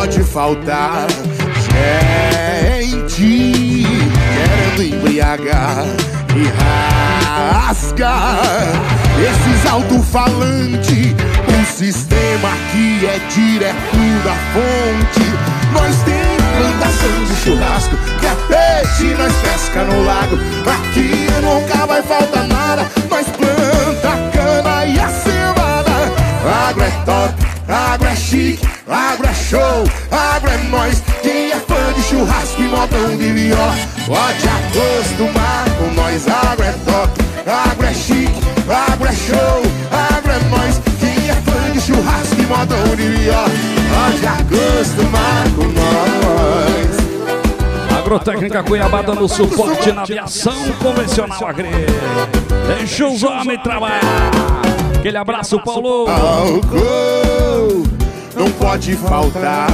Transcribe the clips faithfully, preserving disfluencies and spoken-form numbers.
pode faltar gente querendo embriagar e rasgar esses alto-falantes. O sistema aqui é direto da fonte. Nós tem plantação de churrasco, que é peixe, nós pesca no lago. Aqui nunca vai faltar nada. Nós planta cana e a cevada. Agro é top, agro é chique, agro é show, agro é nós. Quem é fã de churrasco e modão de viola pode acostumar com nós. Agro é top, agro é chique, agro é show, agro é nós. Quem é fã de churrasco e modão de viola pode acostumar com nós. Agrotécnica Cuiabá dando suporte na aviação convencional agri. Deixa os homens trabalhar. Aquele abraço, Paulo. Álcool não pode faltar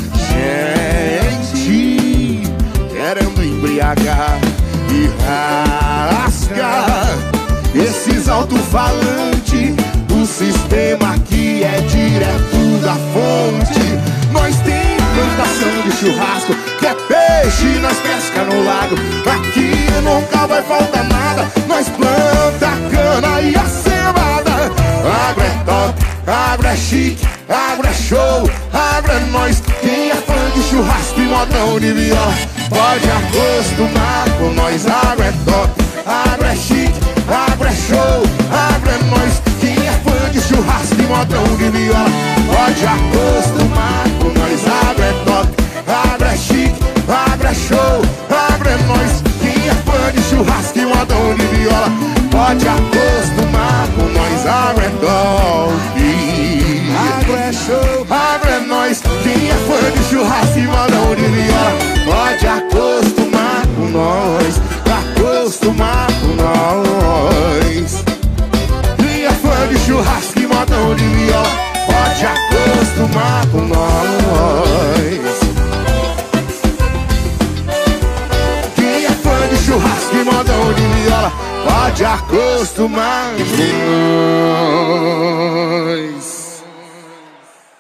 gente querendo embriagar e rasgar esses alto-falantes. O sistema aqui é direto da fonte. Nós tem plantação de churrasco, que é peixe, nós pesca no lago. Aqui nunca vai faltar nada. Nós planta cana e a cevada. Agro é top, agro é chique, agro é show, agro é nós. Quem é fã de churrasco e modão de viola pode acostumar com nós. Agro é top, agro é chique, agro é show, agro é nós. Quem é fã de churrasco e modão de viola pode acostumar com nós. Agro é top, agro é chique, agro é show, agro é nós. Quem é fã de churrasco e modão de viola pode acostumar com nós. Agro é top, agro é show, agro é nós. Quem é fã de churrasco e modão de viola pode acostumar com nós. Acostumar com nós. Quem é fã de churrasco e modão de viola pode acostumar com nós. Quem é fã de churrasco e modão de viola pode acostumar com nós.